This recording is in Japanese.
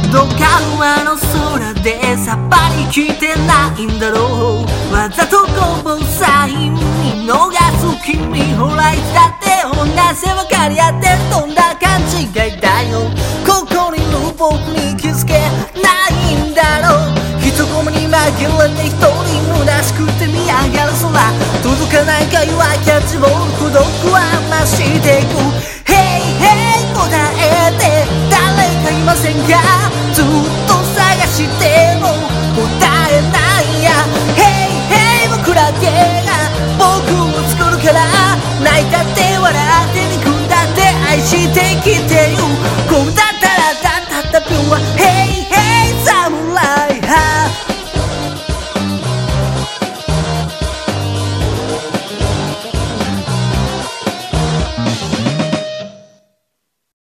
どっか上の空でさっぱり来てないんだろう。わざとこぼさ意味逃す君、ほらいつだって女せ分かり合ってる、とんだ勘違いだよ。ここにいる僕に気づけないんだろう。人混みに紛れて一人虚しくて見上がる空、届かない会話キャッチボール、孤独は増していく。Hey hey 答えて誰かいませんか、ずっと探しても答えないや。Hey hey 僕らだけが僕を作るから、泣いたって笑って憎んだって愛してきて